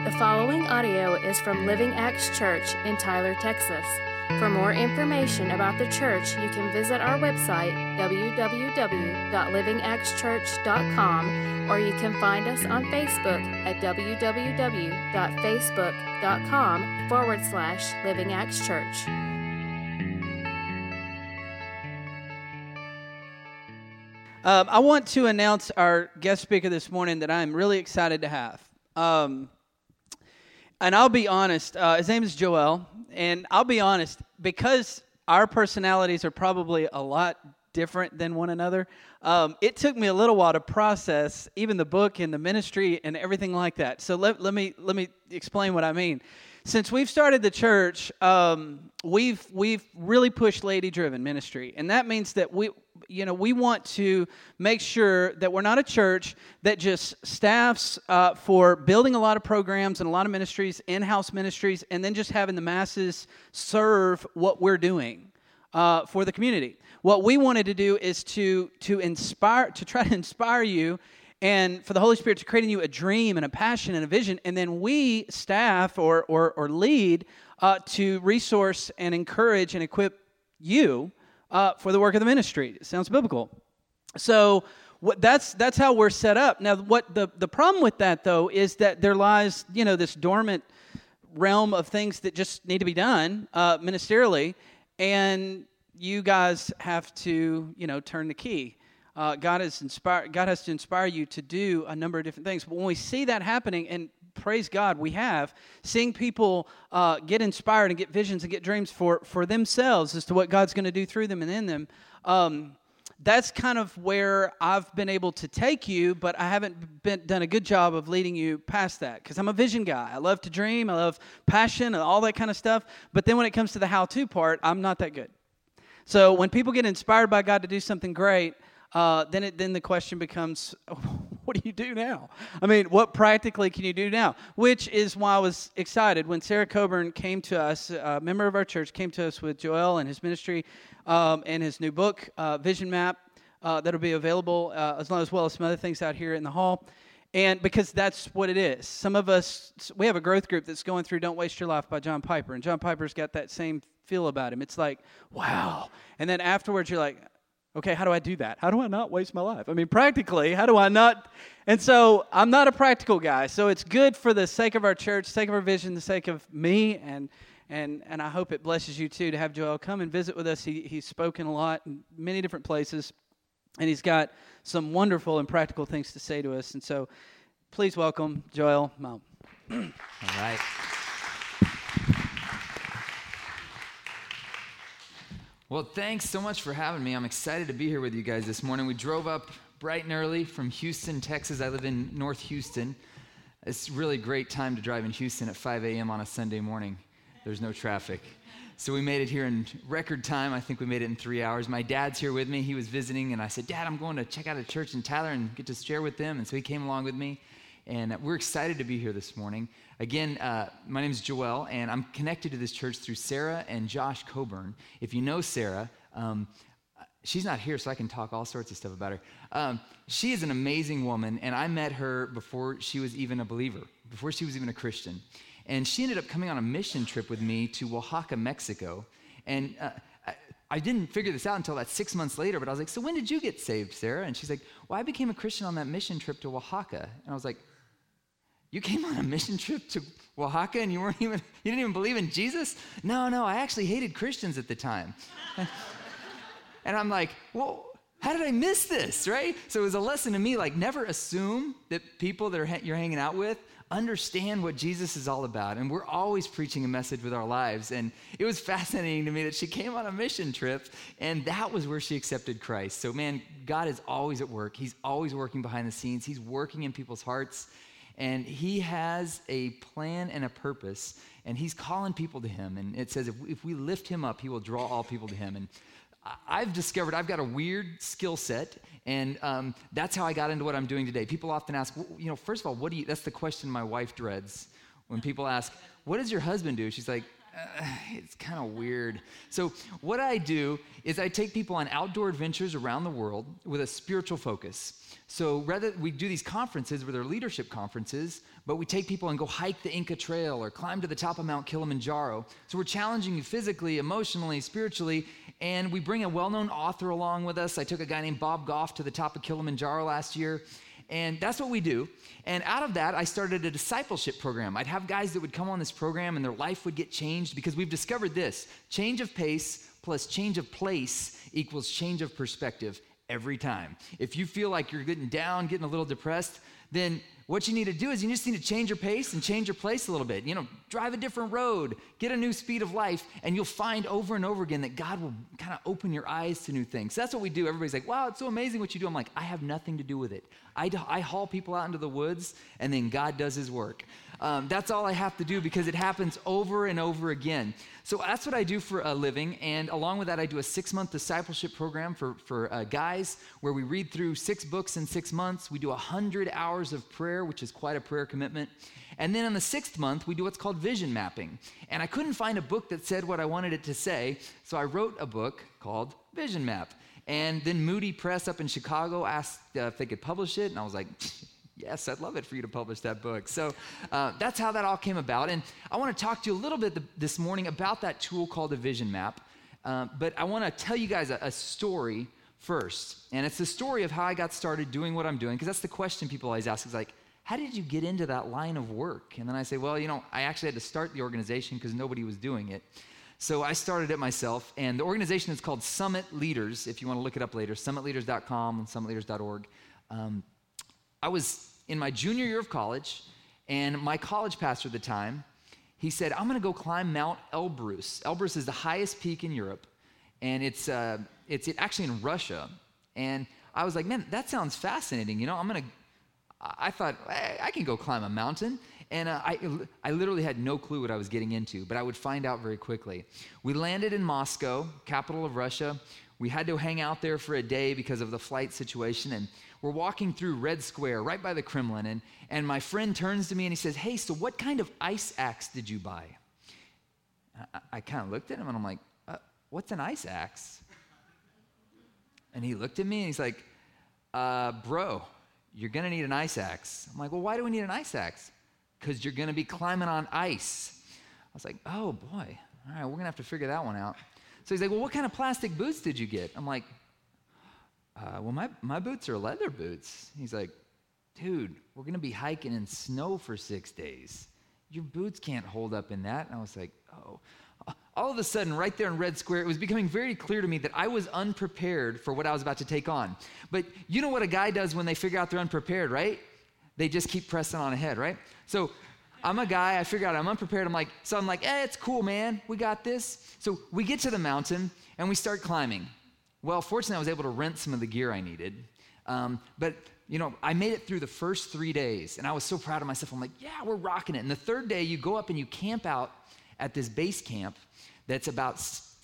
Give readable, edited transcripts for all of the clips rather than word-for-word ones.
The following audio is from Living Acts Church in Tyler, Texas. For more information about the church, you can visit our website, www.livingactschurch.com, or you can find us on Facebook at www.facebook.com/Living Acts Church. I want to announce our guest speaker this morning that I'm really excited to have. And I'll be honest, his name is Joel, and I'll be honest, because our personalities are probably a lot different than one another, it took me a little while to process even the book and the ministry and everything like that. So let me explain what I mean. Since we've started the church, we've really pushed lady-driven ministry, and that means that we want to make sure that we're not a church that just staffs for building a lot of programs and a lot of ministries, in-house ministries, and then just having the masses serve what we're doing for the community. What we wanted to do is to try to inspire you, and for the Holy Spirit to create in you a dream and a passion and a vision, and then we staff or lead to resource and encourage and equip you for the work of the ministry. It sounds biblical. So that's how we're set up. Now, what the problem with that, though, is that there lies, this dormant realm of things that just need to be done ministerially, and you guys have to, turn the key. God has to inspire you to do a number of different things. But when we see that happening, and praise God, we have, seeing people get inspired and get visions and get dreams for themselves as to what God's going to do through them and in them, that's kind of where I've been able to take you, but I haven't done a good job of leading you past that, because I'm a vision guy. I love to dream, I love passion and all that kind of stuff, but then when it comes to the how-to part, I'm not that good. So when people get inspired by God to do something great, then the question becomes, what do you do now? I mean, what practically can you do now? Which is why I was excited when Sarah Coburn came to us, a member of our church, came to us with Joel and his ministry and his new book, Vision Map, that'll be available as well as some other things out here in the hall. And because that's what it is. Some of us, we have a growth group that's going through Don't Waste Your Life by John Piper, and John Piper's got that same feel about him. It's like, wow. And then afterwards you're like, okay, how do I do that? How do I not waste my life? I mean, practically, how do I not? And so I'm not a practical guy. So it's good for the sake of our church, the sake of our vision, the sake of me, and I hope it blesses you too to have Joel come and visit with us. He's spoken a lot in many different places, and he's got some wonderful and practical things to say to us. And so please welcome Joel Malm. All right. Well, thanks so much for having me. I'm excited to be here with you guys this morning. We drove up bright and early from Houston, Texas. I live in North Houston. It's really a great time to drive in Houston at 5 a.m. on a Sunday morning. There's no traffic. So we made it here in record time. I think we made it in 3 hours. My dad's here with me. He was visiting, and I said, Dad, I'm going to check out a church in Tyler and get to share with them. And so he came along with me, and we're excited to be here this morning. Again, my name is Joel, and I'm connected to this church through Sarah and Josh Coburn. If you know Sarah, she's not here, so I can talk all sorts of stuff about her. She is an amazing woman, and I met her before she was even a believer, before she was even a Christian. And she ended up coming on a mission trip with me to Oaxaca, Mexico. And I didn't figure this out until about 6 months later, but I was like, so when did you get saved, Sarah? And she's like, well, I became a Christian on that mission trip to Oaxaca. And I was like, you came on a mission trip to Oaxaca and you didn't even believe in Jesus? No, I actually hated Christians at the time. And I'm like, well, how did I miss this, right? So it was a lesson to me, like, never assume that people that you're hanging out with understand what Jesus is all about. And we're always preaching a message with our lives. And it was fascinating to me that she came on a mission trip, and that was where she accepted Christ. So, man, God is always at work. He's always working behind the scenes. He's working in people's hearts. And he has a plan and a purpose, and he's calling people to him. And it says if we lift him up, he will draw all people to him. And I've discovered I've got a weird skill set, and that's how I got into what I'm doing today. People often ask, first of all, that's the question my wife dreads. When people ask, what does your husband do? She's like, it's kind of weird. So what I do is I take people on outdoor adventures around the world with a spiritual focus. So rather, we do these conferences where they're leadership conferences, but we take people and go hike the Inca Trail or climb to the top of Mount Kilimanjaro. So we're challenging you physically, emotionally, spiritually, and we bring a well-known author along with us. I took a guy named Bob Goff to the top of Kilimanjaro last year, and that's what we do. And out of that, I started a discipleship program. I'd have guys that would come on this program and their life would get changed because we've discovered this: change of pace plus change of place equals change of perspective every time. If you feel like you're getting down, getting a little depressed, then what you need to do is you just need to change your pace and change your place a little bit. Drive a different road, get a new speed of life, and you'll find over and over again that God will kind of open your eyes to new things. So that's what we do. Everybody's like, wow, it's so amazing what you do. I'm like, I have nothing to do with it. I haul people out into the woods, and then God does his work. That's all I have to do because it happens over and over again. So that's what I do for a living, and along with that, I do a 6-month discipleship program for guys where we read through 6 books in 6 months. We do 100 hours of prayer, which is quite a prayer commitment. And then in the 6th month, we do what's called vision mapping. And I couldn't find a book that said what I wanted it to say, so I wrote a book called Vision Map. And then Moody Press up in Chicago asked if they could publish it, and I was like, yes, I'd love it for you to publish that book. So that's how that all came about. And I want to talk to you a little bit this morning about that tool called a vision map. But I want to tell you guys a story first. And it's the story of how I got started doing what I'm doing, because that's the question people always ask is like, how did you get into that line of work? And then I say, well, I actually had to start the organization because nobody was doing it. So I started it myself, and the organization is called Summit Leaders. If you want to look it up later, summitleaders.com and summitleaders.org. I was in my junior year of college, and my college pastor at the time, he said, I'm going to go climb Mount Elbrus. Elbrus is the highest peak in Europe, and it's actually in Russia. And I was like, man, that sounds fascinating. I thought, I can go climb a mountain. And I literally had no clue what I was getting into, but I would find out very quickly. We landed in Moscow, capital of Russia. We had to hang out there for a day because of the flight situation, and we're walking through Red Square right by the Kremlin, and my friend turns to me and he says, hey, so what kind of ice axe did you buy? I kind of looked at him and I'm like, what's an ice axe? And he looked at me and he's like, bro, you're gonna need an ice axe. I'm like, well, why do we need an ice axe? Because you're gonna be climbing on ice. I was like, oh boy, all right, we're gonna have to figure that one out. So he's like, well, what kind of plastic boots did you get? I'm like, well, my boots are leather boots. He's like, dude, we're gonna be hiking in snow for 6 days. Your boots can't hold up in that. And I was like, oh. All of a sudden, right there in Red Square, it was becoming very clear to me that I was unprepared for what I was about to take on. But you know what a guy does when they figure out they're unprepared, right? They just keep pressing on ahead, right? So I'm a guy, I figure out I'm unprepared. I'm like, hey, it's cool, man. We got this. So we get to the mountain and we start climbing. Well, fortunately, I was able to rent some of the gear I needed. But I made it through the first 3 days and I was so proud of myself. I'm like, yeah, we're rocking it. And the third day, you go up and you camp out at this base camp that's about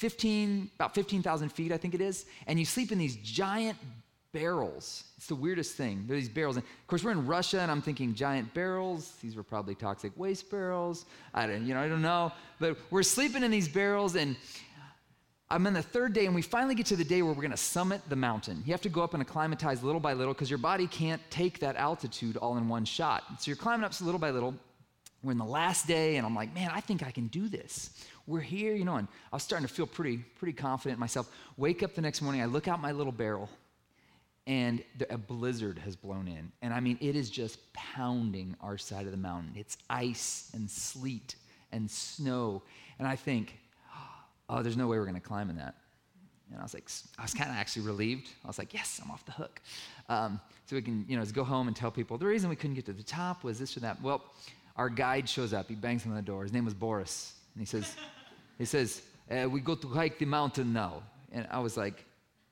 15,000 feet, I think it is. And you sleep in these giant barrels. It's the weirdest thing. They're these barrels. And of course, we're in Russia, and I'm thinking giant barrels. These were probably toxic waste barrels. I don't know. But we're sleeping in these barrels, and I'm on the third day, and we finally get to the day where we're going to summit the mountain. You have to go up and acclimatize little by little because your body can't take that altitude all in one shot. So you're climbing up little by little. We're in the last day, and I'm like, man, I think I can do this. We're here, and I was starting to feel pretty confident in myself. Wake up the next morning, I look out my little barrel, and a blizzard has blown in. And I mean, it is just pounding our side of the mountain. It's ice and sleet and snow. And I think, oh, there's no way we're going to climb in that. And I was kind of actually relieved. I was like, yes, I'm off the hook. So we can, go home and tell people the reason we couldn't get to the top was this or that. Well, our guide shows up. He bangs on the door. His name was Boris. And he says, we go to hike the mountain now. And I was like,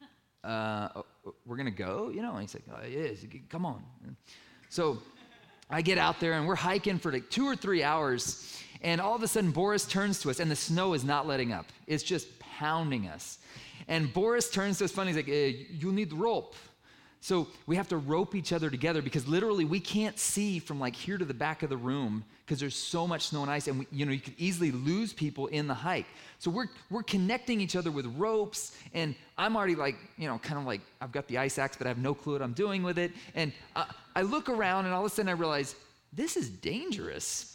we're going to go? And he's like, oh, yes, come on. And so I get out there, and we're hiking for like 2 or 3 hours. And all of a sudden, Boris turns to us, and the snow is not letting up. It's just pounding us. And Boris turns to us funny. He's like, you need rope. So we have to rope each other together because literally we can't see from like here to the back of the room because there's so much snow and ice, and you could easily lose people in the hike. So we're connecting each other with ropes, and I'm already like, kind of like I've got the ice axe, but I have no clue what I'm doing with it. And I look around, and all of a sudden I realize this is dangerous.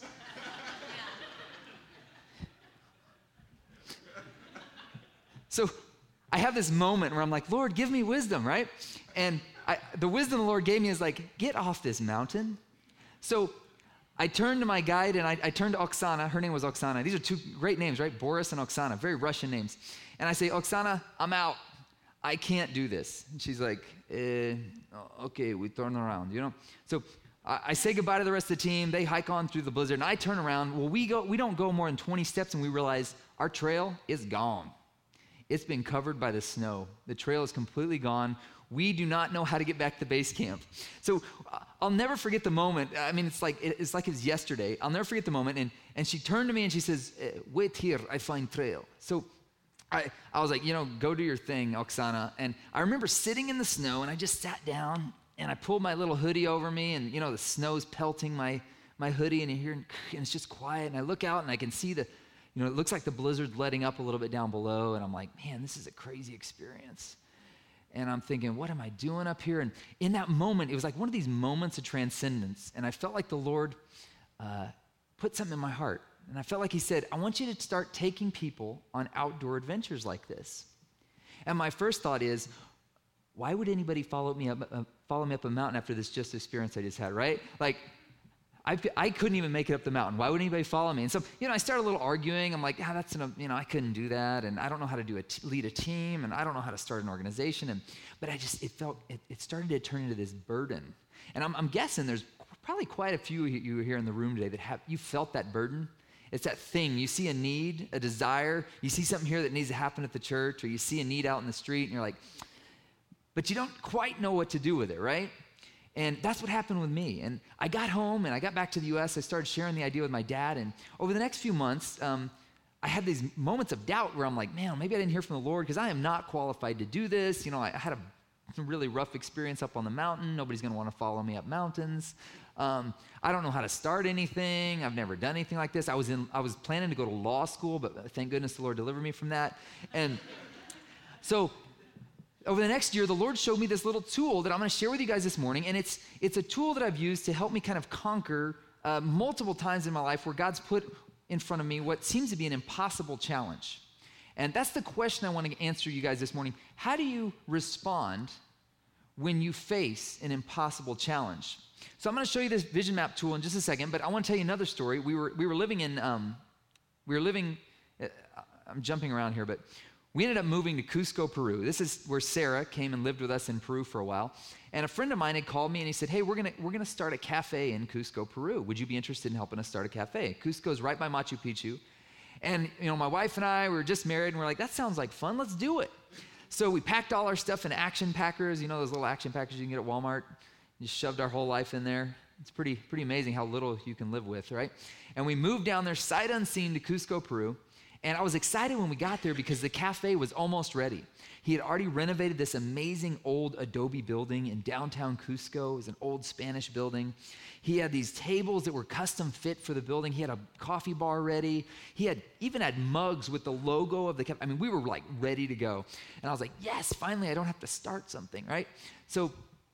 So I have this moment where I'm like, Lord, give me wisdom, right? And the wisdom the Lord gave me is like, get off this mountain. So I turned to my guide, and I turned to Oksana. Her name was Oksana. These are two great names, right? Boris and Oksana, very Russian names. And I say, Oksana, I'm out. I can't do this. And she's like, okay, we turn around, So I say goodbye to the rest of the team. They hike on through the blizzard, and I turn around. Well, we don't go more than 20 steps, and we realize our trail is gone. It's been covered by the snow. The trail is completely gone. We do not know how to get back to base camp. So I'll never forget the moment. I mean, it's like it's yesterday. I'll never forget the moment. And she turned to me and she says, wait here, I find trail. So I was like, go do your thing, Oksana. And I remember sitting in the snow, and I just sat down, and I pulled my little hoodie over me, and the snow's pelting my hoodie, and and it's just quiet. And I look out, and I can see it looks like the blizzard's letting up a little bit down below, and I'm like, man, this is a crazy experience. And I'm thinking, what am I doing up here? And in that moment, it was like one of these moments of transcendence, and I felt like the Lord put something in my heart. And I felt like he said, I want you to start taking people on outdoor adventures like this. And my first thought is, why would anybody follow me up a mountain after this just experience I just had, right? Like, I couldn't even make it up the mountain. Why would anybody follow me? And so, I started a little arguing. I'm like, I couldn't do that, and I don't know how to lead a team, and I don't know how to start an organization. But it started to turn into this burden. And I'm guessing there's probably quite a few of you here in the room today that you felt that burden. It's that thing. You see a need, a desire. You see something here that needs to happen at the church, or you see a need out in the street, and you're like, but you don't quite know what to do with it, right? And that's what happened with me. And I got home, and I got back to the U.S. I started sharing the idea with my dad. And over the next few months, I had these moments of doubt where I'm like, man, maybe I didn't hear from the Lord because I am not qualified to do this. I had a really rough experience up on the mountain. Nobody's going to want to follow me up mountains. I don't know how to start anything. I've never done anything like this. I was planning to go to law school, but thank goodness the Lord delivered me from that. And so over the next year, the Lord showed me this little tool that I'm going to share with you guys this morning, and it's a tool that I've used to help me kind of conquer multiple times in my life where God's put in front of me what seems to be an impossible challenge. And that's the question I want to answer you guys this morning. How do you respond when you face an impossible challenge? So I'm going to show you this vision map tool in just a second, but I want to tell you another story. We were living in, I'm jumping around here, but we ended up moving to Cusco, Peru. This is where Sarah came and lived with us in Peru for a while. And a friend of mine had called me and he said, hey, we're gonna start a cafe in Cusco, Peru. Would you be interested in helping us start a cafe? Cusco is right by Machu Picchu. And my wife and I were just married, and we're like, that sounds like fun, let's do it. So we packed all our stuff in action packers, those little action packers you can get at Walmart. Just shoved our whole life in there. It's pretty amazing how little you can live with, right? And we moved down there sight unseen to Cusco, Peru. And I was excited when we got there because the cafe was almost ready. He had already renovated this amazing old adobe building in downtown Cusco. It was an old Spanish building. He had these tables that were custom fit for the building. He had a coffee bar ready. He even had mugs with the logo of the cafe. I mean, we were like ready to go. And I was like, yes, finally, I don't have to start something, right? So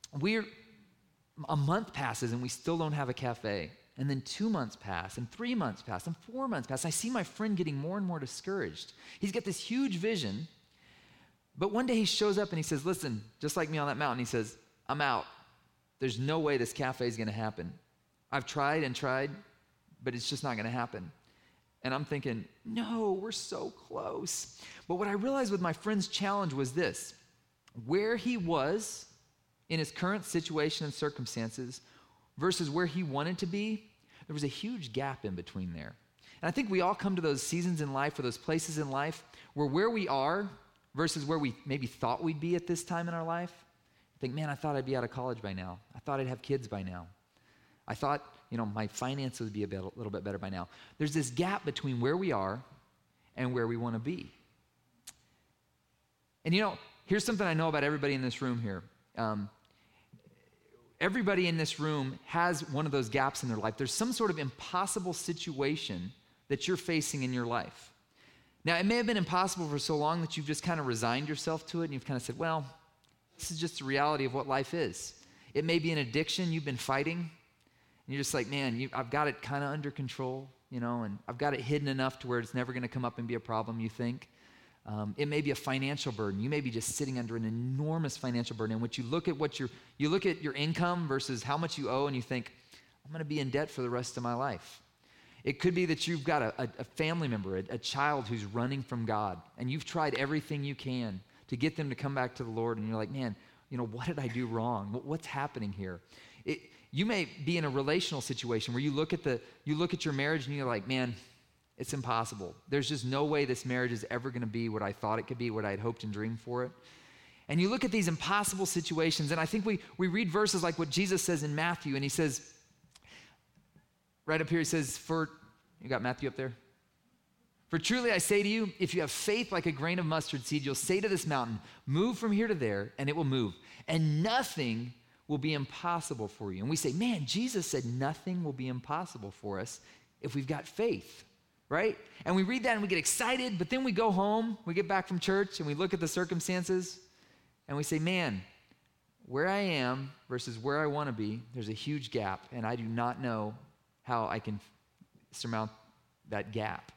a month passes and we still don't have a cafe. And then 2 months pass, and 3 months pass, and 4 months pass. I see my friend getting more and more discouraged. He's got this huge vision, but one day he shows up and he says, listen, just like me on that mountain, he says, I'm out. There's no way this cafe is going to happen. I've tried and tried, but it's just not going to happen. And I'm thinking, no, we're so close. But what I realized with my friend's challenge was this: where he was in his current situation and circumstances versus where he wanted to be, there was a huge gap in between there. And I think we all come to those seasons in life or those places in life where we are versus where we maybe thought we'd be at this time in our life. I think, man, I thought I'd be out of college by now. I thought I'd have kids by now. I thought, my finances would be a little bit better by now. There's this gap between where we are and where we want to be. And here's something I know about everybody in this room here. everybody in this room has one of those gaps in their life. There's some sort of impossible situation that you're facing in your life. Now, it may have been impossible for so long that you've just kind of resigned yourself to it and you've kind of said, well, this is just the reality of what life is. It may be an addiction you've been fighting, and you're just like, man, I've got it kind of under control, and I've got it hidden enough to where it's never going to come up and be a problem, you think. It may be a financial burden. You may be just sitting under an enormous financial burden in which you look at you look at your income versus how much you owe, and you think, I'm going to be in debt for the rest of my life. It could be that you've got a family member, a child who's running from God, and you've tried everything you can to get them to come back to the Lord, and you're like, man, what did I do wrong? What's happening here? You may be in a relational situation where you look at your marriage and you're like, man, it's impossible. There's just no way this marriage is ever going to be what I thought it could be, what I had hoped and dreamed for it. And you look at these impossible situations, and I think we read verses like what Jesus says in Matthew, and he says, right up here, he says, you got Matthew up there? For truly I say to you, if you have faith like a grain of mustard seed, you'll say to this mountain, move from here to there, and it will move. And nothing will be impossible for you. And we say, man, Jesus said nothing will be impossible for us if we've got faith, right? And we read that and we get excited, but then we go home, we get back from church, and we look at the circumstances, and we say, man, where I am versus where I want to be, there's a huge gap, and I do not know how I can surmount that gap.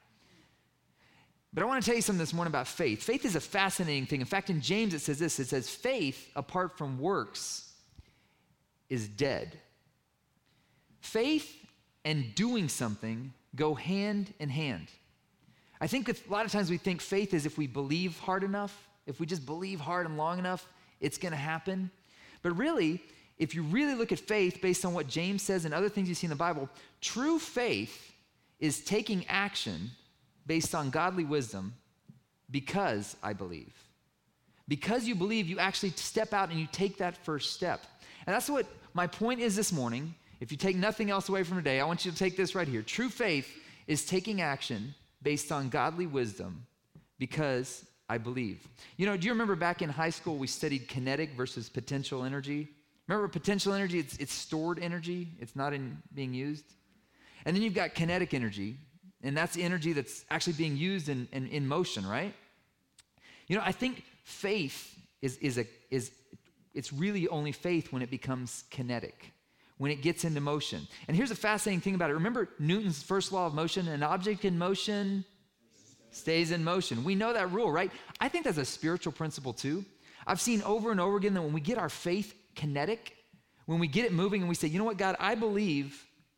But I want to tell you something this morning about faith. Faith is a fascinating thing. In fact, in James it says this. It says, faith apart from works is dead. Faith and doing something go hand in hand. I think a lot of times we think faith is if we believe hard enough, if we just believe hard and long enough, it's going to happen. But really, if you really look at faith based on what James says and other things you see in the Bible, true faith is taking action based on godly wisdom because I believe. Because you believe, you actually step out and you take that first step. And that's what my point is this morning. If you take nothing else away from today, I want you to take this right here. True faith is taking action based on godly wisdom because I believe. Do you remember back in high school we studied kinetic versus potential energy? Remember potential energy, it's stored energy. It's not in being used. And then you've got kinetic energy, and that's the energy that's actually being used in motion, right? I think faith it's really only faith when it becomes kinetic, when it gets into motion. And here's a fascinating thing about it. Remember Newton's first law of motion? An object in motion stays in motion. We know that rule, right? I think that's a spiritual principle too. I've seen over and over again that when we get our faith kinetic, when we get it moving and we say, you know what, God, I believe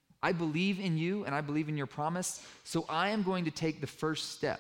in you and I believe in your promise, so I am going to take the first step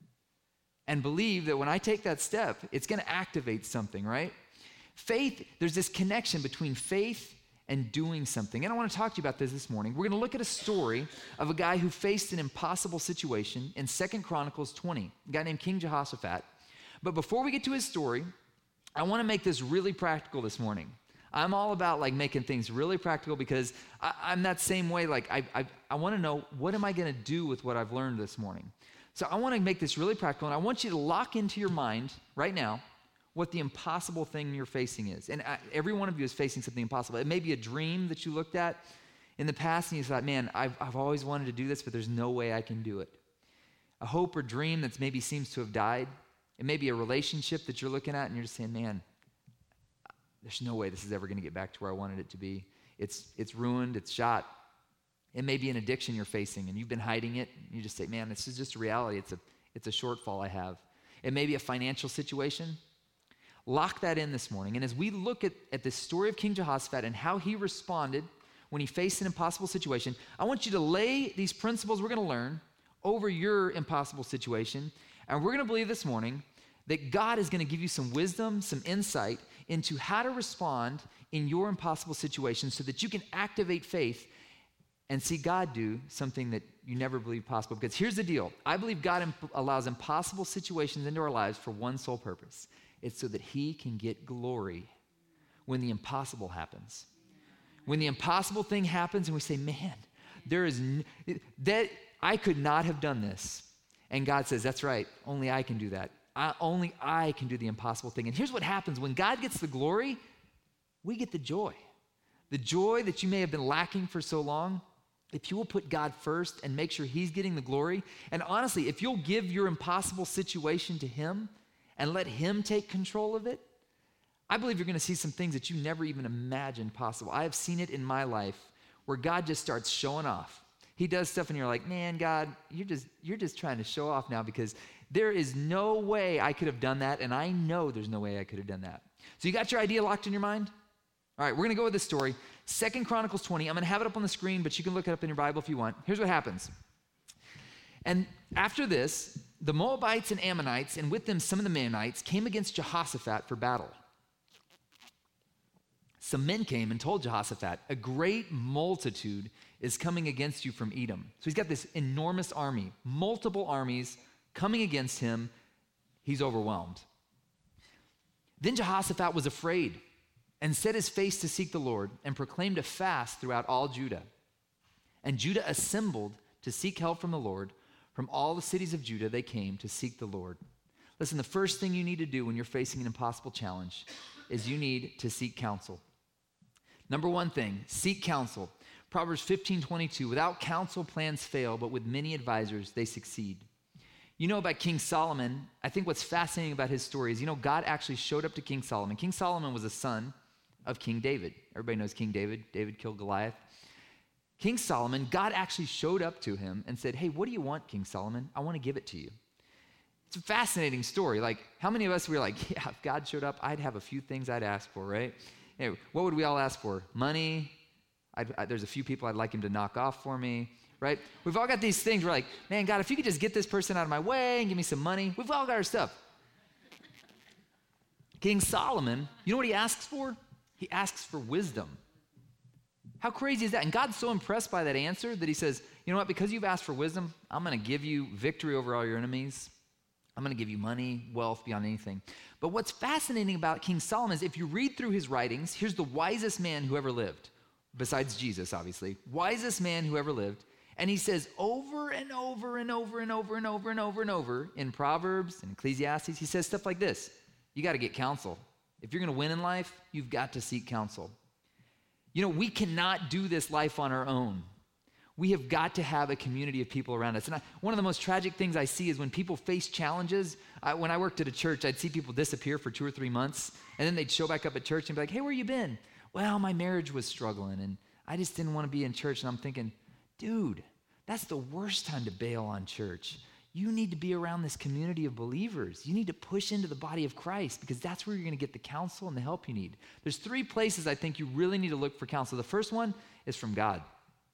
and believe that when I take that step, it's going to activate something, right? Faith, there's this connection between faith and doing something. And I want to talk to you about this morning. We're going to look at a story of a guy who faced an impossible situation in 2 Chronicles 20, a guy named King Jehoshaphat. But before we get to his story, I want to make this really practical this morning. I'm all about making things really practical because I'm that same way. I want to know, what am I going to do with what I've learned this morning? So I want to make this really practical, and I want you to lock into your mind right now what the impossible thing you're facing is. And every one of you is facing something impossible. It may be a dream that you looked at in the past and you thought, man, I've always wanted to do this, but there's no way I can do it. A hope or dream that maybe seems to have died. It may be a relationship that you're looking at and you're just saying, man, there's no way this is ever going to get back to where I wanted it to be. It's ruined, it's shot. It may be an addiction you're facing and you've been hiding it. And you just say, man, this is just a reality. It's a shortfall I have. It may be a financial situation. Lock that in this morning. And as we look at this story of King Jehoshaphat and how he responded when he faced an impossible situation, I want you to lay these principles we're going to learn over your impossible situation. And we're going to believe this morning that God is going to give you some wisdom, some insight into how to respond in your impossible situation so that you can activate faith and see God do something that you never believed possible. Because here's the deal. I believe God allows impossible situations into our lives for one sole purpose. It's so that he can get glory when the impossible happens. When the impossible thing happens and we say, man, that I could not have done this. And God says, that's right, only I can do that. Only I can do the impossible thing. And here's what happens. When God gets the glory, we get the joy. The joy that you may have been lacking for so long, if you will put God first and make sure he's getting the glory, and honestly, if you'll give your impossible situation to him and let him take control of it, I believe you're going to see some things that you never even imagined possible. I have seen it in my life where God just starts showing off. He does stuff and you're like, man, God, you're just trying to show off now because there is no way I could have done that, and I know there's no way I could have done that. So you got your idea locked in your mind? All right, we're going to go with this story. 2 Chronicles 20. I'm going to have it up on the screen, but you can look it up in your Bible if you want. Here's what happens. And after this, the Moabites and Ammonites, and with them some of the Maonites, came against Jehoshaphat for battle. Some men came and told Jehoshaphat, a great multitude is coming against you from Edom. So he's got this enormous army, multiple armies coming against him. He's overwhelmed. Then Jehoshaphat was afraid and set his face to seek the Lord and proclaimed a fast throughout all Judah. And Judah assembled to seek help from the Lord. From all the cities of Judah, they came to seek the Lord. Listen, the first thing you need to do when you're facing an impossible challenge is you need to seek counsel. Number one thing, seek counsel. Proverbs 15:22, without counsel plans fail, but with many advisors they succeed. You know about King Solomon, I think what's fascinating about his story is, God actually showed up to King Solomon. King Solomon was a son of King David. Everybody knows King David. David killed Goliath. King Solomon, God actually showed up to him and said, hey, what do you want, King Solomon? I want to give it to you. It's a fascinating story. Like, how many of us were like, yeah, if God showed up, I'd have a few things I'd ask for, right? Hey, what would we all ask for? Money. There's a few people I'd like him to knock off for me, right? We've all got these things. We're like, man, God, if you could just get this person out of my way and give me some money. We've all got our stuff. King Solomon, you know what he asks for? He asks for wisdom. How crazy is that? And God's so impressed by that answer that he says, you know what? Because you've asked for wisdom, I'm going to give you victory over all your enemies. I'm going to give you money, wealth beyond anything. But what's fascinating about King Solomon is if you read through his writings, here's the wisest man who ever lived, besides Jesus, obviously. Wisest man who ever lived. And he says over and over and over and over and over and over and over in Proverbs and Ecclesiastes, he says stuff like this. You got to get counsel. If you're going to win in life, you've got to seek counsel. We cannot do this life on our own. We have got to have a community of people around us. And one of the most tragic things I see is when people face challenges. When I worked at a church, I'd see people disappear for 2 or 3 months, and then they'd show back up at church and be like, hey, where you been? Well, my marriage was struggling, and I just didn't want to be in church. And I'm thinking, dude, that's the worst time to bail on church. You need to be around this community of believers. You need to push into the body of Christ because that's where you're going to get the counsel and the help you need. There's 3 places I think you really need to look for counsel. The first one is from God.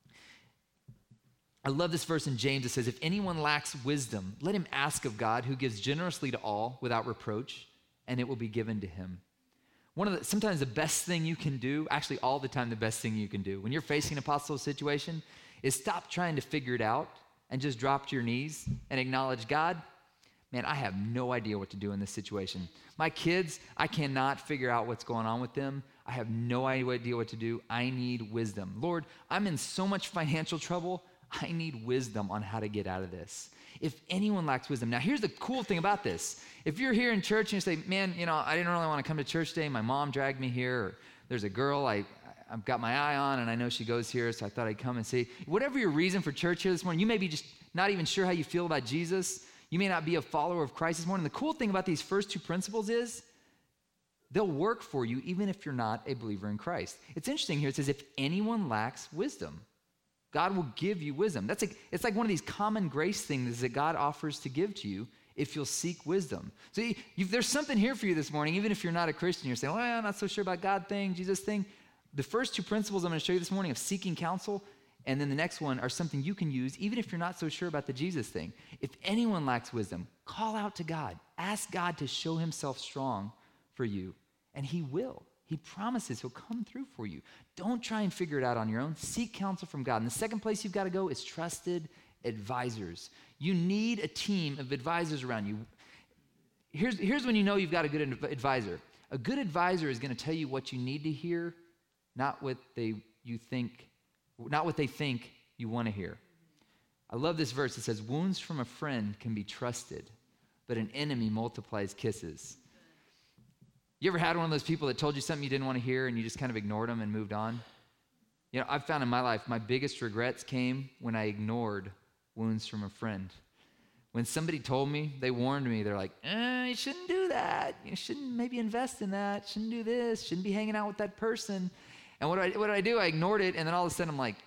I love this verse in James. It says, if anyone lacks wisdom, let him ask of God, who gives generously to all without reproach, and it will be given to him. Sometimes the best thing you can do, actually all the time the best thing you can do, when you're facing an impossible situation, is stop trying to figure it out and just drop to your knees and acknowledge, God, man, I have no idea what to do in this situation. My kids, I cannot figure out what's going on with them. I have no idea what to do. I need wisdom. Lord, I'm in so much financial trouble. I need wisdom on how to get out of this. If anyone lacks wisdom. Now, here's the cool thing about this. If you're here in church and you say, man, I didn't really want to come to church today. My mom dragged me here. Or there's a girl I've got my eye on, and I know she goes here, so I thought I'd come and see. Whatever your reason for church here this morning, you may be just not even sure how you feel about Jesus. You may not be a follower of Christ this morning. The cool thing about these first 2 principles is they'll work for you even if you're not a believer in Christ. It's interesting here. It says, if anyone lacks wisdom, God will give you wisdom. It's like one of these common grace things that God offers to give to you if you'll seek wisdom. So there's something here for you this morning, even if you're not a Christian. You're saying, well, I'm not so sure about God thing, Jesus thing. The first 2 principles I'm going to show you this morning of seeking counsel, and then the next one are something you can use even if you're not so sure about the Jesus thing. If anyone lacks wisdom, call out to God. Ask God to show himself strong for you, and he will. He promises he'll come through for you. Don't try and figure it out on your own. Seek counsel from God. And the second place you've got to go is trusted advisors. You need a team of advisors around you. Here's when you know you've got a good advisor. A good advisor is going to tell you what you need to hear, not what they think you want to hear. I love this verse. It says, wounds from a friend can be trusted, but an enemy multiplies kisses. You ever had one of those people that told you something you didn't want to hear and you just kind of ignored them and moved on? You know, I've found in my life my biggest regrets came when I ignored wounds from a friend. When somebody told me, they warned me, they're like, you shouldn't do that. You shouldn't maybe invest in that. Shouldn't do this. Shouldn't be hanging out with that person. And what did I do? I ignored it, and then all of a sudden I'm like,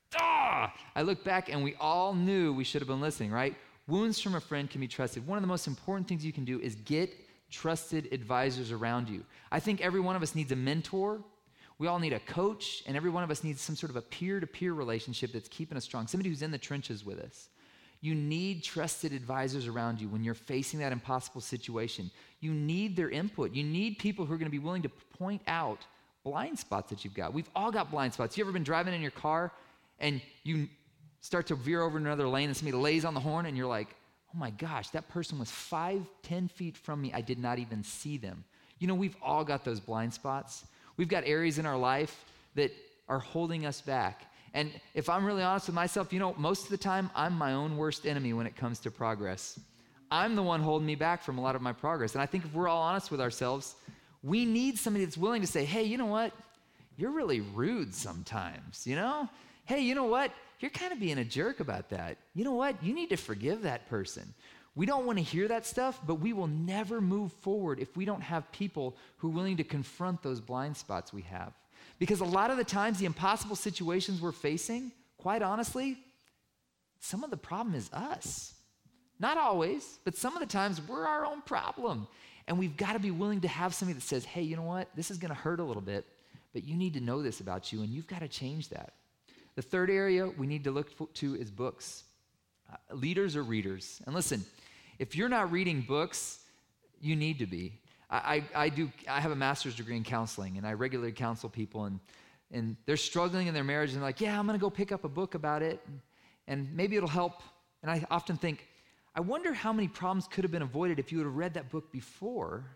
I look back, and we all knew we should have been listening, right? Wounds from a friend can be trusted. One of the most important things you can do is get trusted advisors around you. I think every one of us needs a mentor. We all need a coach, and every one of us needs some sort of a peer-to-peer relationship that's keeping us strong, somebody who's in the trenches with us. You need trusted advisors around you when you're facing that impossible situation. You need their input. You need people who are going to be willing to point out blind spots that you've got. We've all got blind spots. You ever been driving in your car and you start to veer over in another lane and somebody lays on the horn and you're like, oh my gosh, that person was 5-10 feet from me. I did not even see them. You know, we've all got those blind spots. We've got areas in our life that are holding us back. And if I'm really honest with myself, you know, most of the time, I'm my own worst enemy when it comes to progress. I'm the one holding me back from a lot of my progress. And I think if we're all honest with ourselves, we need somebody that's willing to say, hey, you know what? You're really rude sometimes, you know? Hey, you know what? You're kind of being a jerk about that. You know what? You need to forgive that person. We don't want to hear that stuff, but we will never move forward if we don't have people who are willing to confront those blind spots we have. Because a lot of the times, the impossible situations we're facing, quite honestly, some of the problem is us. Not always, but some of the times we're our own problem. And we've got to be willing to have somebody that says, hey, you know what? This is going to hurt a little bit, but you need to know this about you, and you've got to change that. The third area we need to look to is books. Leaders or readers. And listen, if you're not reading books, you need to be. I have a master's degree in counseling, and I regularly counsel people, and they're struggling in their marriage, and they're like, yeah, I'm going to go pick up a book about it, and maybe it'll help. And I often think, I wonder how many problems could have been avoided if you would have read that book before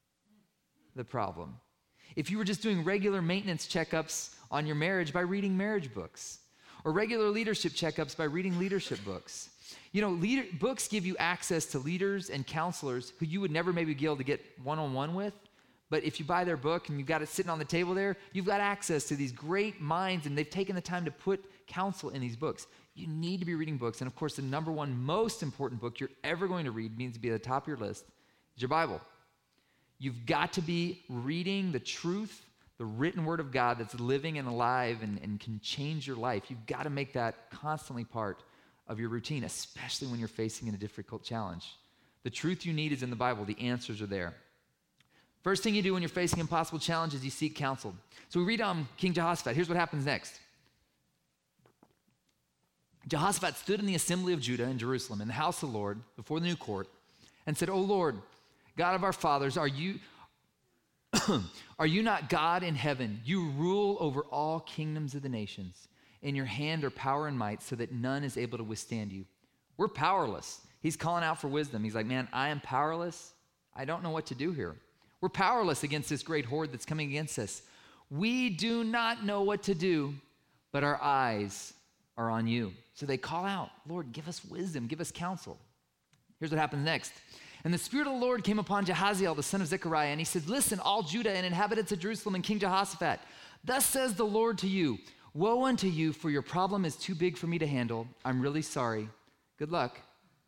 the problem. If you were just doing regular maintenance checkups on your marriage by reading marriage books, or regular leadership checkups by reading leadership books. You know, books give you access to leaders and counselors who you would never maybe be able to get one-on-one with, but if you buy their book and you've got it sitting on the table there, you've got access to these great minds, and they've taken the time to put counsel in these books. You need to be reading books, and of course, the number one most important book you're ever going to read, means to be at the top of your list, is your Bible. You've got to be reading the truth, the written word of God that's living and alive and can change your life. You've got to make that constantly part of your routine, especially when you're facing a difficult challenge. The truth you need is in the Bible. The answers are there. First thing you do when you're facing impossible challenges, you seek counsel. So we read King Jehoshaphat. Here's what happens next. Jehoshaphat stood in the assembly of Judah in Jerusalem, in the house of the Lord, before the new court, and said, O Lord, God of our fathers, are you not God in heaven? You rule over all kingdoms of the nations. In your hand are power and might, so that none is able to withstand you. We're powerless. He's calling out for wisdom. He's like, man, I am powerless. I don't know what to do here. We're powerless against this great horde that's coming against us. We do not know what to do, but our eyes are on you. So they call out, Lord, give us wisdom, give us counsel. Here's what happens next. And the Spirit of the Lord came upon Jahaziel, the son of Zechariah, and he said, listen, all Judah and inhabitants of Jerusalem and King Jehoshaphat, thus says the Lord to you, woe unto you, for your problem is too big for me to handle. I'm really sorry. Good luck.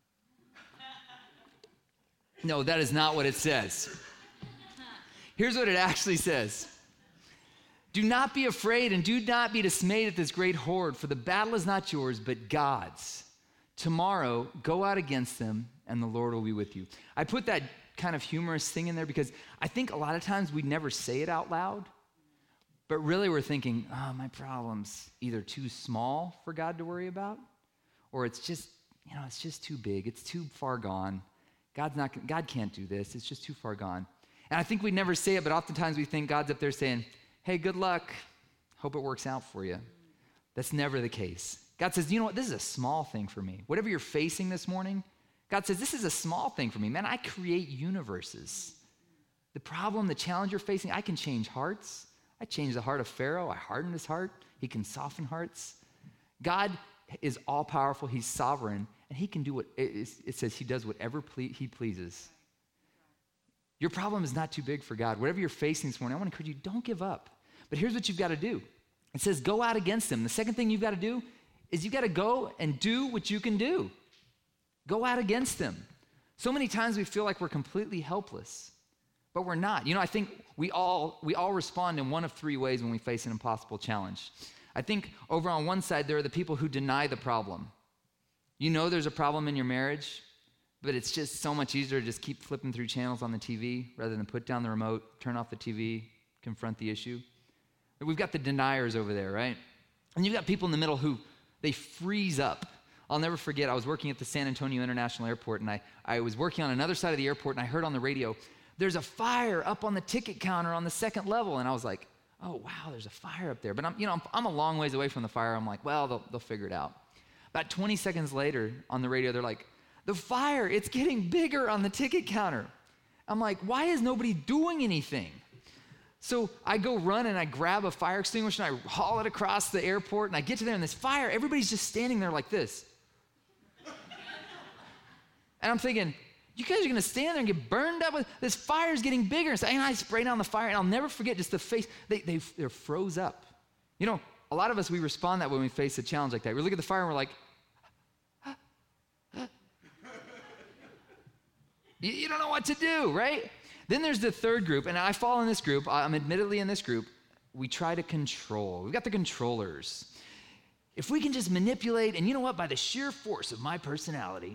No, that is not what it says. Here's what it actually says. Do not be afraid and do not be dismayed at this great horde, for the battle is not yours, but God's. Tomorrow, go out against them, and the Lord will be with you. I put that kind of humorous thing in there because I think a lot of times we never say it out loud, but really we're thinking, oh, my problem's either too small for God to worry about, or it's just too big. It's too far gone. God can't do this. It's just too far gone. And I think we never say it, but oftentimes we think God's up there saying, hey, good luck. Hope it works out for you. That's never the case. God says, you know what? This is a small thing for me. Whatever you're facing this morning, God says, this is a small thing for me. Man, I create universes. The problem, the challenge you're facing, I can change hearts. I changed the heart of Pharaoh. I hardened his heart. He can soften hearts. God is all-powerful. He's sovereign. And he can do what, it says he does whatever he pleases. Your problem is not too big for God. Whatever you're facing this morning, I want to encourage you, don't give up. But here's what you've got to do. It says, go out against them. The second thing you've got to do is you've got to go and do what you can do. Go out against them. So many times we feel like we're completely helpless, but we're not. I think we all respond in one of three ways when we face an impossible challenge. I think over on one side, there are the people who deny the problem. There's a problem in your marriage, but it's just so much easier to just keep flipping through channels on the TV rather than put down the remote, turn off the TV, confront the issue. We've got the deniers over there, right? And you've got people in the middle who, they freeze up. I'll never forget, I was working at the San Antonio International Airport, and I was working on another side of the airport, and I heard on the radio, there's a fire up on the ticket counter on the second level. And I was like, oh, wow, there's a fire up there. But I'm a long ways away from the fire. I'm like, well, they'll figure it out. About 20 seconds later on the radio, they're like, the fire, it's getting bigger on the ticket counter. I'm like, why is nobody doing anything? So I go run and I grab a fire extinguisher and I haul it across the airport, and I get to there and this fire, everybody's just standing there like this. And I'm thinking, you guys are going to stand there and get burned up with this fire's getting bigger. And I spray down the fire, and I'll never forget just the face. They're froze up. A lot of us, we respond that way when we face a challenge like that. We look at the fire and we're like, you don't know what to do, right? Then there's the third group, and I fall in this group. I'm admittedly in this group. We try to control. We've got the controllers. If we can just manipulate, and you know what? By the sheer force of my personality,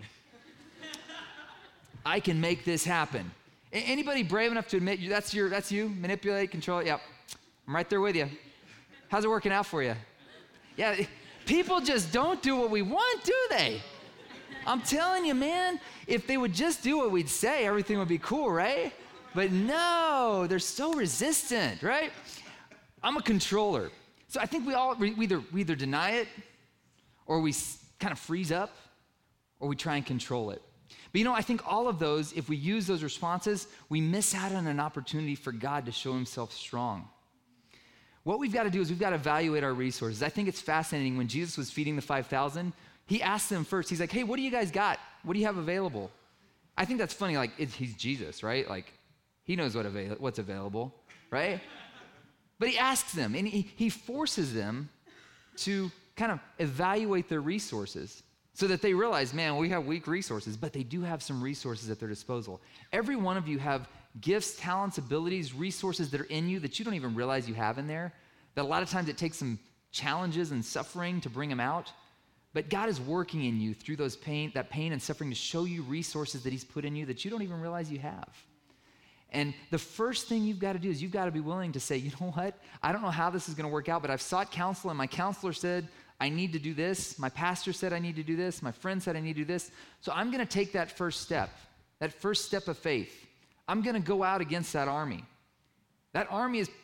I can make this happen. Anybody brave enough to admit that's you? Manipulate, control? Yep. I'm right there with you. How's it working out for you? Yeah, people just don't do what we want, do they? I'm telling you, man, if they would just do what we'd say, everything would be cool, right? But no, they're so resistant, right? I'm a controller. So I think we either deny it, or we kind of freeze up, or we try and control it. But I think all of those, if we use those responses, we miss out on an opportunity for God to show himself strong. What we've got to do is we've got to evaluate our resources. I think it's fascinating when Jesus was feeding the 5,000, he asked them first, he's like, hey, what do you guys got? What do you have available? I think that's funny, like he's Jesus, right? Like he knows what's available, right? But he asks them, and he forces them to kind of evaluate their resources so that they realize, man, we have weak resources, but they do have some resources at their disposal. Every one of you have gifts, talents, abilities, resources that are in you that you don't even realize you have in there, that a lot of times it takes some challenges and suffering to bring them out. But God is working in you through that pain and suffering to show you resources that he's put in you that you don't even realize you have. And the first thing you've got to do is you've got to be willing to say, you know what? I don't know how this is going to work out, but I've sought counsel, and my counselor said, I need to do this. My pastor said I need to do this. My friend said I need to do this. So I'm going to take that first step of faith. I'm going to go out against that army. That army is,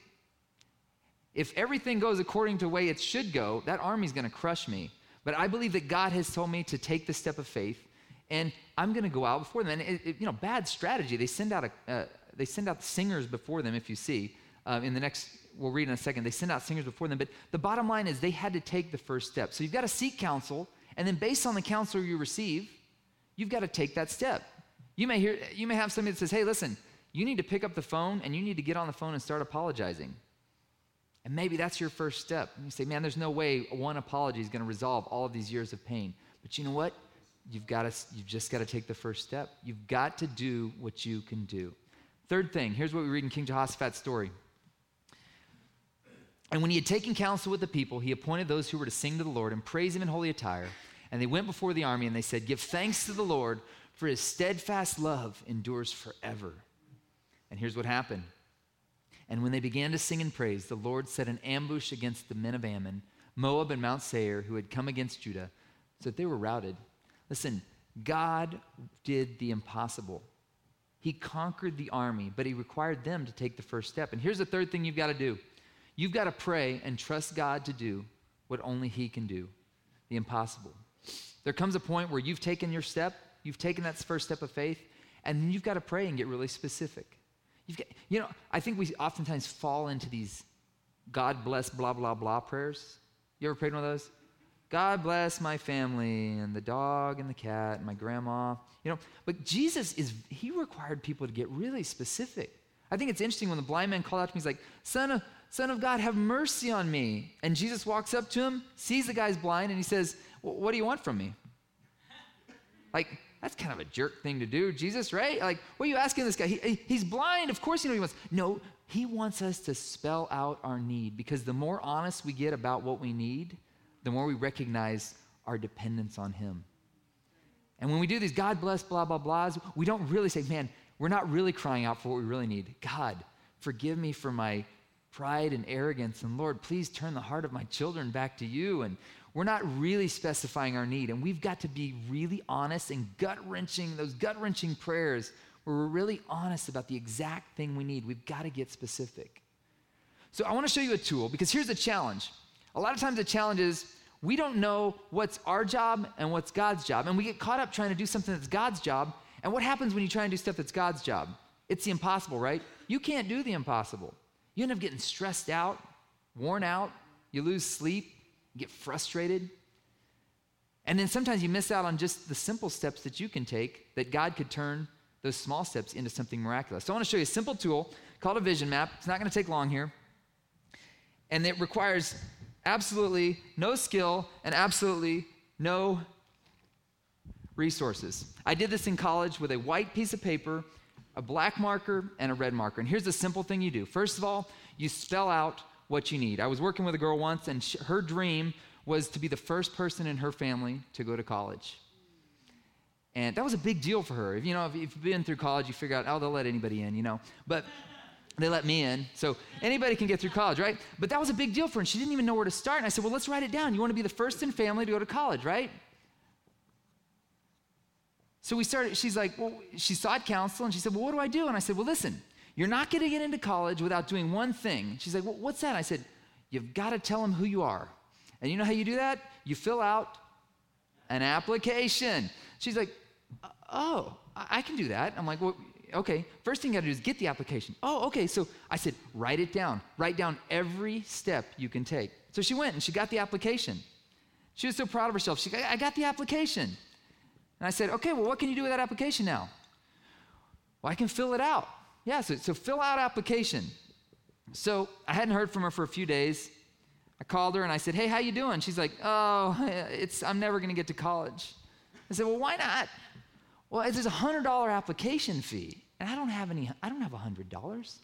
if everything goes according to the way it should go, that army is going to crush me. But I believe that God has told me to take the step of faith, and I'm going to go out before them. And bad strategy. They send out singers before them. If you see in the next, we'll read in a second. They send out singers before them. But the bottom line is they had to take the first step. So you've got to seek counsel, and then based on the counsel you receive, you've got to take that step. You may have somebody that says, "Hey, listen, you need to pick up the phone and you need to get on the phone and start apologizing." And maybe that's your first step. And you say, man, there's no way one apology is going to resolve all of these years of pain. But you know what? You've just got to take the first step. You've got to do what you can do. Third thing, here's what we read in King Jehoshaphat's story. And when he had taken counsel with the people, he appointed those who were to sing to the Lord and praise him in holy attire. And they went before the army and they said, "Give thanks to the Lord, for his steadfast love endures forever." And here's what happened. And when they began to sing and praise, the Lord set an ambush against the men of Ammon, Moab, and Mount Seir, who had come against Judah, so that they were routed. Listen, God did the impossible. He conquered the army, but he required them to take the first step. And here's the third thing you've got to do. You've got to pray and trust God to do what only he can do, the impossible. There comes a point where you've taken your step, you've taken that first step of faith, and then you've got to pray and get really specific. I think we oftentimes fall into these God bless blah, blah, blah prayers. You ever prayed one of those? God bless my family and the dog and the cat and my grandma. But Jesus, he required people to get really specific. I think it's interesting when the blind man called out to me, he's like, son Son of God, have mercy on me. And Jesus walks up to him, sees the guy's blind, and he says, what do you want from me? Like, that's kind of a jerk thing to do, Jesus, right? Like, what are you asking this guy? He's blind. Of course you know what he wants. No, he wants us to spell out our need, because the more honest we get about what we need, the more we recognize our dependence on him. And when we do these God bless blah, blah, blahs, we don't really say, man, we're not really crying out for what we really need. God, forgive me for my pride and arrogance, and Lord, please turn the heart of my children back to you. And we're not really specifying our need, and we've got to be really honest and those gut-wrenching prayers where we're really honest about the exact thing we need. We've got to get specific. So I want to show you a tool, because here's the challenge. A lot of times the challenge is we don't know what's our job and what's God's job, and we get caught up trying to do something that's God's job. And what happens when you try and do stuff that's God's job? It's the impossible, right? You can't do the impossible. You end up getting stressed out, worn out, you lose sleep, you get frustrated. And then sometimes you miss out on just the simple steps that you can take, that God could turn those small steps into something miraculous. So I want to show you a simple tool called a vision map. It's not going to take long here. And it requires absolutely no skill and absolutely no resources. I did this in college with a white piece of paper, a black marker, and a red marker. And here's the simple thing you do. First of all, you spell out what you need. I was working with a girl once, and her dream was to be the first person in her family to go to college. And that was a big deal for her. If you've been through college, you figure out, they'll let anybody in, But they let me in, so anybody can get through college, right? But that was a big deal for her, and she didn't even know where to start. And I said, well, let's write it down. You want to be the first in family to go to college, right? So we started, she's like, well, she sought counsel, and she said, well, what do I do? And I said, well, listen, you're not going to get into college without doing one thing. She's like, well, what's that? I said, you've got to tell them who you are. And you know how you do that? You fill out an application. She's like, oh, I can do that. I'm like, well, okay. First thing you got to do is get the application. Oh, okay. So I said, write it down. Write down every step you can take. So she went and she got the application. She was so proud of herself. She said, I got the application. And I said, okay, well, what can you do with that application now? Well, I can fill it out. Yeah, so fill out application. So I hadn't heard from her for a few days. I called her and I said, hey, how you doing? She's like, oh, I'm never going to get to college. I said, well, why not? Well, there's a $100 application fee, and I don't have $100. And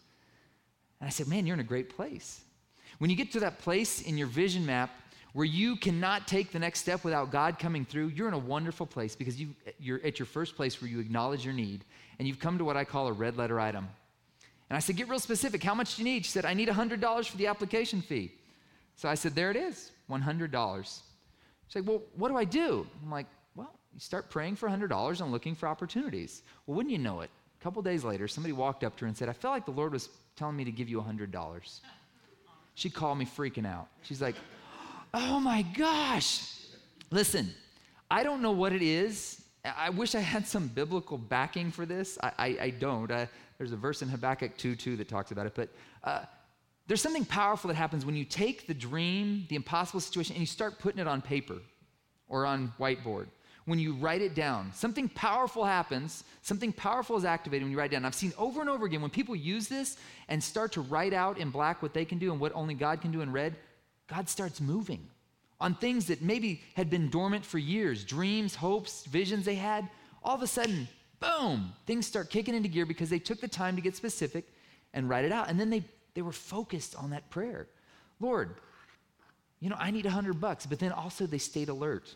I said, man, you're in a great place. When you get to that place in your vision map where you cannot take the next step without God coming through, you're in a wonderful place, because you're at your first place where you acknowledge your need, and you've come to what I call a red letter item. And I said, get real specific. How much do you need? She said, I need $100 for the application fee. So I said, there it is, $100. She's like, well, what do I do? I'm like, well, you start praying for $100 and looking for opportunities. Well, wouldn't you know it, a couple days later, somebody walked up to her and said, I felt like the Lord was telling me to give you $100. She called me freaking out. She's like, oh my gosh. Listen, I don't know what it is. I wish I had some biblical backing for this. I don't. There's a verse in Habakkuk 2:2 that talks about it. But there's something powerful that happens when you take the dream, the impossible situation, and you start putting it on paper or on whiteboard. When you write it down, something powerful happens. Something powerful is activated when you write it down. I've seen over and over again when people use this and start to write out in black what they can do and what only God can do in red, God starts moving on things that maybe had been dormant for years, dreams, hopes, visions they had. All of a sudden, boom, things start kicking into gear because they took the time to get specific and write it out. And then they were focused on that prayer. Lord, I need $100, but then also they stayed alert.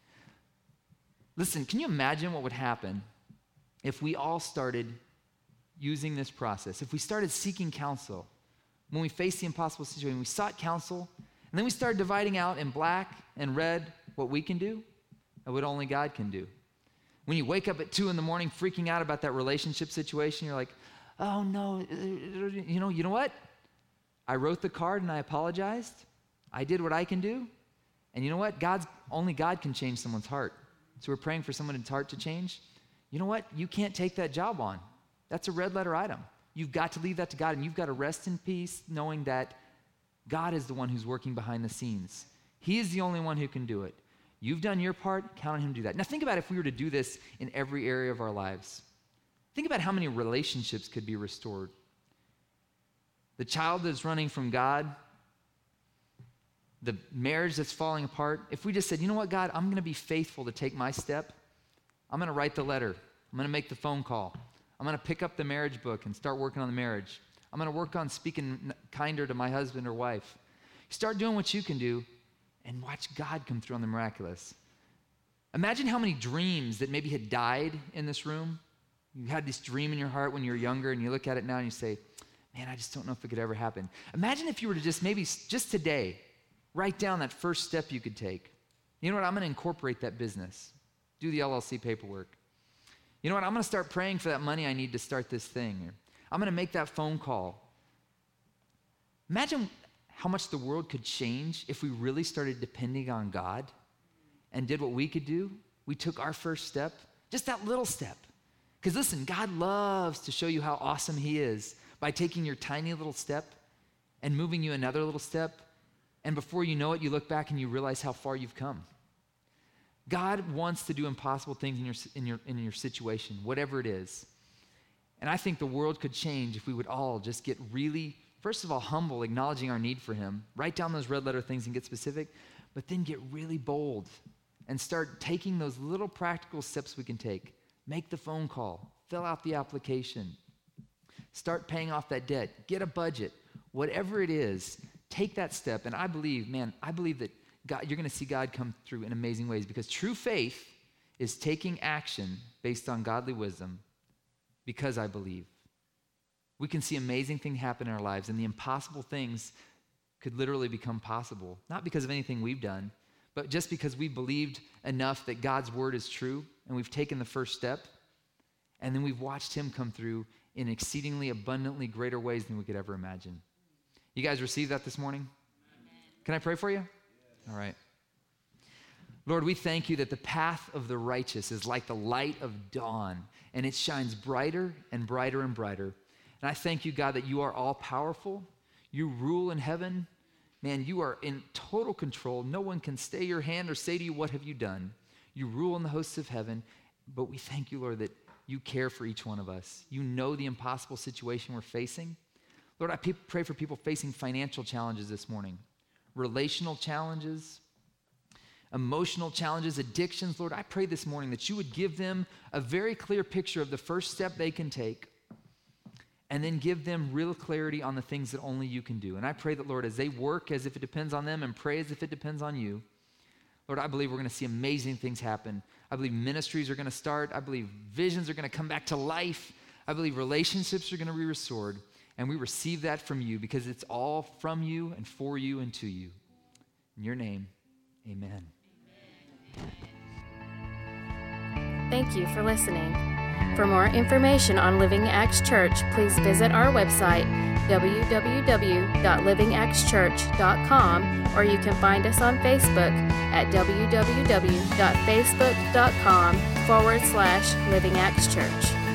Listen, can you imagine what would happen if we all started using this process? If we started seeking counsel when we faced the impossible situation, we sought counsel, and then we started dividing out in black and red what we can do and what only God can do. When you wake up at 2 a.m. freaking out about that relationship situation, you're like, oh no, you know what? I wrote the card and I apologized. I did what I can do. And you know what? Only God can change someone's heart. So we're praying for someone's heart to change. You know what? You can't take that job on. That's a red letter item. You've got to leave that to God, and you've got to rest in peace knowing that God is the one who's working behind the scenes. He is the only one who can do it. You've done your part, count on him to do that. Now think about if we were to do this in every area of our lives. Think about how many relationships could be restored. the child that's running from God, the marriage that's falling apart, if we just said, you know what, God, I'm going to be faithful to take my step. I'm going to write the letter. I'm going to make the phone call. I'm going to pick up the marriage book and start working on the marriage. I'm going to work on speaking kinder to my husband or wife. Start doing what you can do and watch God come through on the miraculous. Imagine how many dreams that maybe had died in this room. You had this dream in your heart when you were younger, and you look at it now and you say, man, I just don't know if it could ever happen. Imagine if you were to just today, write down that first step you could take. You know what? I'm going to incorporate that business. Do the LLC paperwork. You know what? I'm going to start praying for that money I need to start this thing. Or I'm going to make that phone call. Imagine how much the world could change if we really started depending on God and did what we could do. We took our first step, just that little step. Because listen, God loves to show you how awesome he is by taking your tiny little step and moving you another little step. And before you know it, you look back and you realize how far you've come. God wants to do impossible things in your situation, whatever it is. And I think the world could change if we would all just get really, first of all, humble, acknowledging our need for him. Write down those red letter things and get specific, but then get really bold and start taking those little practical steps we can take. Make the phone call, fill out the application, start paying off that debt, get a budget, whatever it is, take that step. And I believe that God, you're going to see God come through in amazing ways, because true faith is taking action based on godly wisdom, because I believe. We can see amazing things happen in our lives, and the impossible things could literally become possible, not because of anything we've done, but just because we believed enough that God's word is true, and we've taken the first step, and then we've watched him come through in exceedingly abundantly greater ways than we could ever imagine. You guys receive that this morning? Amen. Can I pray for you? All right. Lord, we thank you that the path of the righteous is like the light of dawn, and it shines brighter and brighter and brighter. And I thank you, God, that you are all powerful. You rule in heaven. Man, you are in total control. No one can stay your hand or say to you, what have you done? You rule in the hosts of heaven. But we thank you, Lord, that you care for each one of us. You know the impossible situation we're facing. Lord, I pray for people facing financial challenges this morning, relational challenges, emotional challenges, addictions. Lord, I pray this morning that you would give them a very clear picture of the first step they can take, and then give them real clarity on the things that only you can do. And I pray that, Lord, as they work as if it depends on them and pray as if it depends on you, Lord, I believe we're going to see amazing things happen. I believe ministries are going to start. I believe visions are going to come back to life. I believe relationships are going to be restored. And we receive that from you, because it's all from you and for you and to you. In your name, amen. Thank you for listening. For more information on Living Acts Church, please visit our website, www.livingactschurch.com, or you can find us on Facebook at www.facebook.com/Living Acts Church.